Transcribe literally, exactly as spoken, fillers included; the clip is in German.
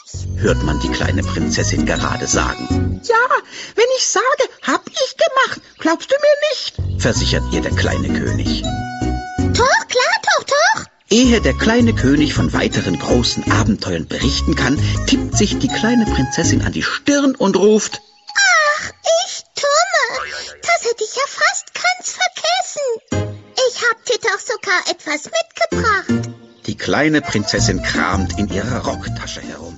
hört man die kleine Prinzessin gerade sagen. Ja, wenn ich sage, hab ich gemacht, glaubst du mir nicht? Versichert ihr der kleine König. Doch, klar, doch, doch. Ehe der kleine König von weiteren großen Abenteuern berichten kann, tippt sich die kleine Prinzessin an die Stirn und ruft: Ach, ich Dumme, das hätte ich ja fast ganz vergessen. Ich hab dir doch sogar etwas mitgebracht. Die kleine Prinzessin kramt in ihrer Rocktasche herum.